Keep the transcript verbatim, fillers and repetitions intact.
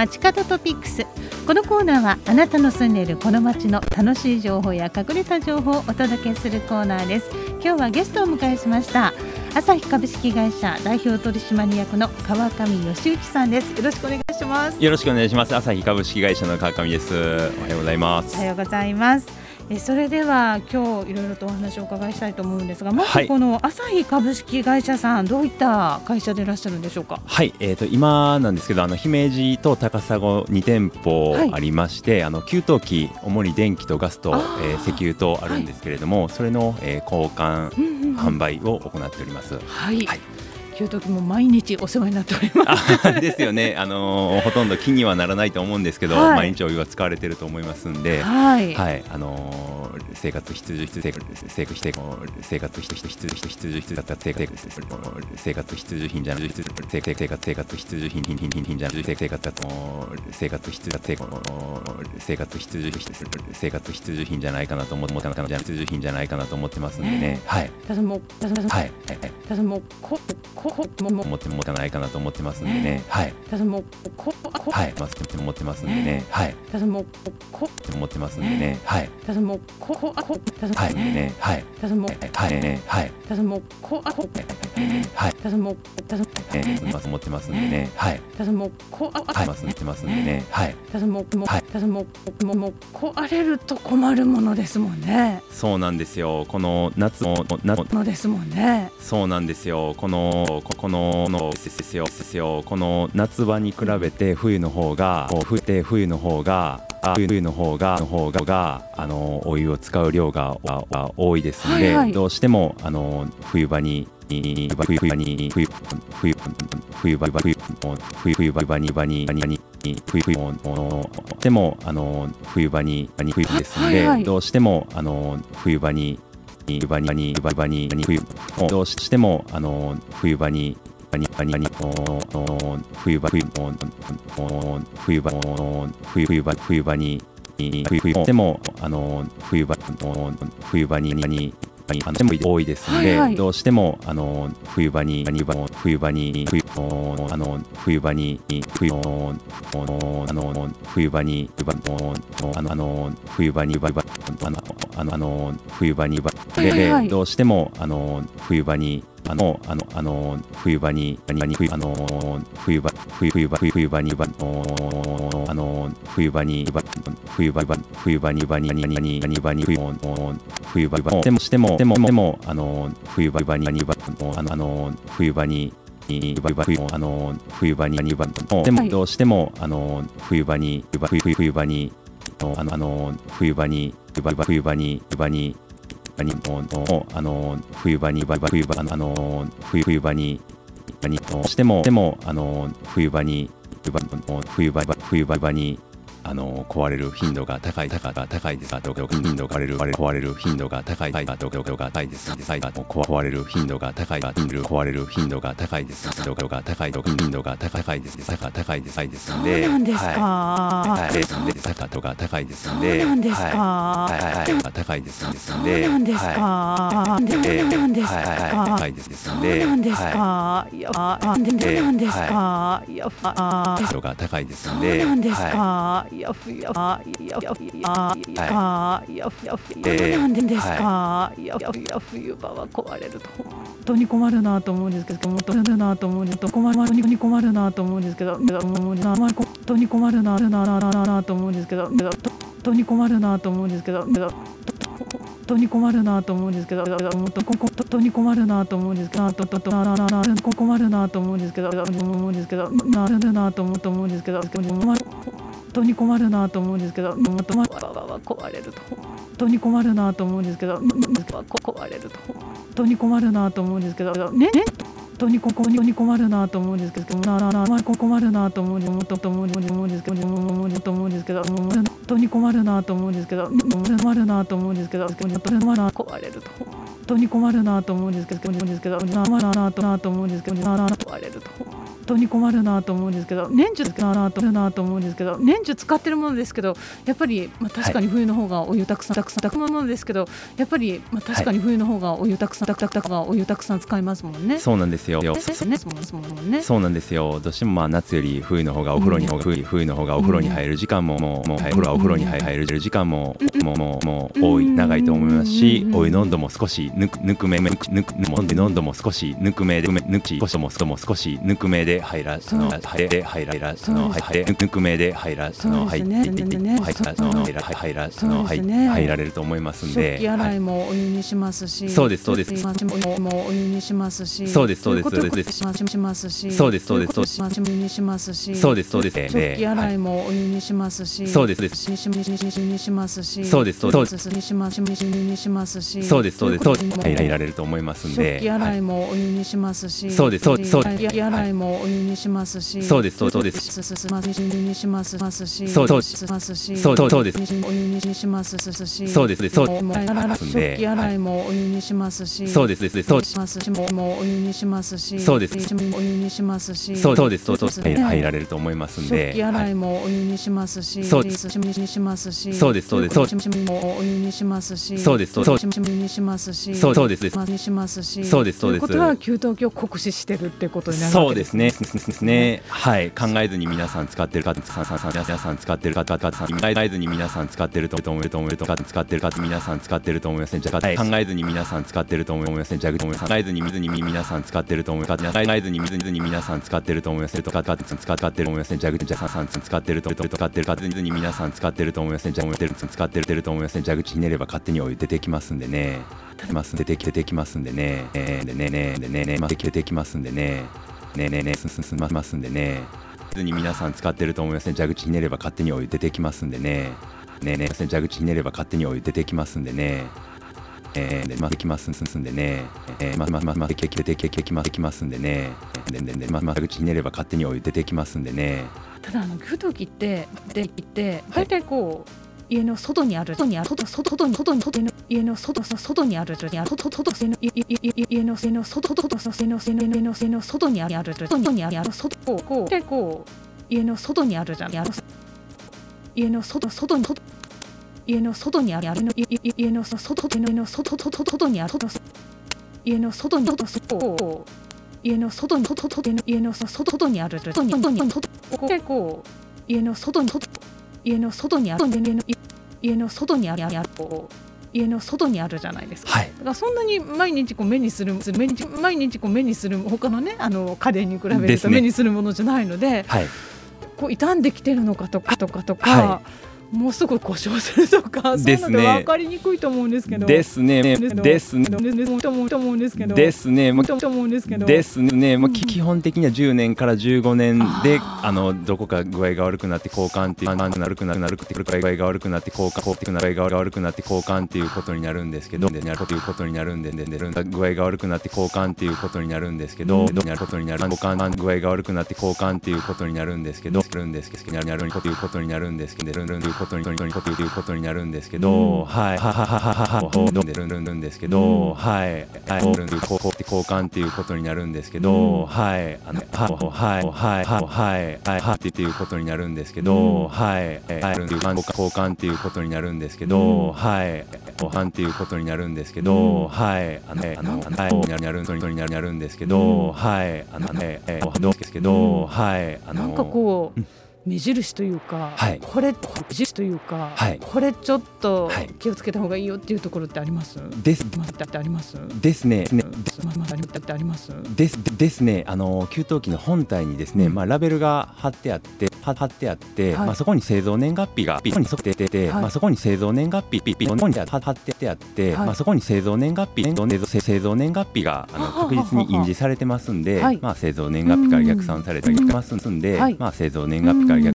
街角トピックス。このコーナーはあなたの住んでいるこの街の楽しい情報や隠れた情報をお届けするコーナーです。今日はゲストをお迎えしました。朝日株式会社代表取締役の川上義之さんです。よろしくお願いします。 よろしくお願いします。朝日株式会社の川上です。おはようございます。 おはようございます。えそれでは今日いろいろとお話をお伺いしたいと思うんですが、まずこの朝日株式会社さん、どういった会社でいらっしゃるんでしょうか。 はい、えー、と今なんですけど、あの姫路と高砂に店舗ありまして、はい、あの給湯器、主に電気とガスと、えー、石油とあるんですけれども、はい、それの、えー、交換、うんうんうん、販売を行っております。 はい、はい、給湯器も毎日お世話になっておりますですよね、あのー、ほとんど気にはならないと思うんですけど、はい、毎日お湯は使われていると思いますんで、はいはい、あのー、生活必需生活生活必生活必需必需必需必需生活必需品じゃない生活生活生活必需品品品品じゃない生活生活必需生活必需生活必需品じゃないかなと思って必需品じゃないかなと思ってますんでね。はい。 ただもうはいただもうここ思ってもないかなと思ってますんでね。はい。 ただもうこはい思ってますんでね。はい。 ただもうこ思ってますんでね。はい。 ただもうここあこただはいねはいただもうはいねはいただもうこあこはいただもうただ思ってますんでね。はい。 ただもうこあはい思ってますんでね。はい。 ただもうはいただもうもう壊れると困るものですもんね。 そうなんですよ。この夏ののですもんね。 そうなんですよ。このこののですよですよ。この夏場に比べて冬の方が冬で冬の方が冬の方がの方があのお湯を使う量が多いですので、はいはい、どうしてもあの冬場に冬場に冬冬冬場冬冬場に場にに冬でもあの冬場に冬ですので、はいはい、どうしてもあの冬場に冬場に冬場に冬どうしてもあの冬場に冬場に冬場冬場冬場冬場に冬でもあの冬場冬場ににあのでも多いですので、はいはい、どうしてもあの冬場に冬場に冬あの冬場に冬あの冬場にあの冬場にあのあの冬場にでどうしてもあの冬場にあのあのあの冬場にあの冬場冬場冬場にあの冬場に冬場冬場に場にににに場に冬場でもしてもでもでもあの冬場ににあの冬場にあの冬場ににでもどうしてもあの冬場に冬場にあの冬場に冬場に場にあの冬場に冬場あの冬場にしてもでもあの冬場に冬場冬場にあの壊れる頻度が高い高が高いです。頻度が壊れる壊れる頻度が高いがどこが高いです。壊れる頻度が高いが壊れる頻度が高いです。どこが高い頻度が高いです。高高いですですので、 そうなんですか。 はいですので高とが高いですので、 そうなんですか。 はいはい高いですので、 そうなんですか。そうなんですか。 高いですので、 そうなんですか。いやなんでなんですか。いや度が高いですので、そうなんですか。いやふやいやいやいやいやいやふやふやなんでですか。いやふや冬場は壊れると本当に困るなと思うんですけど、本当に困るなと思うんですけど、困る本当に困るなと思うんですけど、本当に困るななと思うんですけど、本当に困るなと思うんですけど、本当に困るなと思うんですけど、本当に困るなと思うんですけど、困るなと思うんですけど、思うんですけど、なるなと思うと思うんですけど、本当に困るなと思うんですけど、壊れると本当に困るなと思うんですけど、壊れると本当に困るなと思うんですけど、ね。本当にここに困るなと思うんですけど、ななな困るなと思うんですけど、と思うんですけど、と思うんですけど、本当に困るなと思うんですけど、困るなと思うんですけど、壊れると本当に困るなと思うんですけど、困るなと思うんですけど、壊れると。 当に困るなと思うんですけど、年中使うなと思うなと思うんですけど、年中使ってるものですけど、やっぱり、まあ、確かに冬の方がお湯たくさんたくさんたくさんものですけど、やっぱり、まあ、確かに冬の方がお湯たくさんたくさんたくさんお湯たくさん使いますもんね。 そうなんですよ。そうなんですよ。どうしてもまあ夏より冬の方がお風呂に、うん、冬の方がお風呂に入る時間ももうもうお風呂お風呂に入る時間ももうもうもう多い長いと思いますし、お湯の温度も少しぬくぬくめぬくぬく温度も少しぬくめでぬく少しも少しぬくめで入らその入れ入らその入れぬくめで入らその入って入らその入らその入られると思いますんで、 食器洗いもお湯にしますし、 そうですそうです。 もお湯にしますし、 そうですそうですそうです。 しますし、 そうですそうですそうです。 お湯にしますし、 そうですそうです。 食器洗いもお湯にしますし、 そうですそうです。 にしますし、 そうですそうです。 にしますにしますし、 そうですそうです。入られると思いますんで、 食器洗いもお湯にしますし、 そうですそうです。 食器洗いもお湯にしますし、 そうですそうです。 にしますし、 そうそうですし、そうそうです。 お湯にしますし、 そうですそうです。 食器洗いもお湯にしますし、 そうですそうです。 もお湯にしますし、 そうですお湯にしますし、 そうそうですそうです。入られると思いますんで、 食器洗いもお湯にしますし、 そうですにしますし、 そうですそうです。 もお湯にしますし、 そうですそうです。 にしますし、 そうですにしますし、 そうですそうです。 ということは給湯器を酷使してるってことになるそうですね。ですね。はい。考えずに皆さん使ってる方、皆さん使ってる方、考えずに皆さん使ってると思うと思うと使ってる方、皆さん使ってると思いますね。じゃあ考えずに皆さん使ってると思いますね。じゃあ考えずに水に皆さん使ってると思います。考えずに水に皆さん使ってると思いますね。とか使ってると思いますね。じゃあじゃあさん使ってると使ってる方に皆さん使ってると思いますね。じゃあ使ってると思いますね。蛇口ひねれば勝手にお湯出てきますんでね。出てき出てきますんでね。でねねでねね出てきますんでね。ねねね進みますんでね。に皆さん使ってると思いますね。蛇口ひねれば勝手にお湯出てきますんでね。ねね蛇口ひねれば勝手にお湯出てきますんでね。えー、でまできますんでね。えー、ままままできでききまできますんでね。でででまま蛇口ひねれば勝手にお湯出てきますんでね。 ただあの給湯器ってでって大体こう。家の外にある、外にある、外、外に、外に、外に、家の外、外にある、外、外、外、の、家の、家の外、外、外、の、家の、家の、家の外にある、外にある、外、こう、こう、で、こう、家の外にあるじゃん、家の外、外に、家の外にある、家の外、家の外、外にある、家の外に、こう、家の外に、家の外にある、外に、で、こう、家の外に、家の外にある、家の外にある、家の外にあるじゃないですか。 はい、 だからそんなに毎日こう目にする、目に毎日こう目にする他のね、あの家電に比べると目にするものじゃないので、 はい、 こう傷んできてるのかとかとかとか。はい、もうすぐ故障するとか、そういうので分かりにくいと思うんですけど。 ですね。ですね。 と思うんですけど。 ですね。 と思うんですけど。 ですね。もう基本的にはじゅうねんからじゅうごねんで、あのどこか具合が悪くなって交換っていう悪くなるなるくて具合が悪くなって交換って具合が悪くなって交換っていうことになるんですけど、でなるということになるんで、で具合が悪くなって交換っていうことになるんですけど、なることになる交換具合が悪くなって交換っていうことになるんですけど、なるんですけど、なるということになるんですけど、なるということになるんですけど。いうことになるんですけど、はい、はははははでるんですけど、はい、はい、交換っていうことになるんですけど、はい、あの、はい、はい、はい、はい、はい、っていうことになるんですけど、はい、はい、交換っていうことになるんですけど、はい、交換っていうことになるんですけど、はい、あの、あの、はい、なることになるんですけど、はい、あの、ね、どうですけど、はい、あの、 なんかこう。目印というか、 はい、 これ目印というか、はい、これちょっと気をつけた方がいいよっていうところってあります？ ですってあります？ ですね。 ってあります？ ですですね。あの給湯器の本体にですね、うん、まあラベルが貼ってあって。貼ってあって、はい、まあそこに製造年月日がそこに沿ってて、はい、まあそこに製造年月日ピピここに貼ってあって、はい、まあそこに製造年月日製造年月日があの確実に印字されてますんで、はい、まあ製造年月日から逆算されてますんで、はい、まあ製造年月日から逆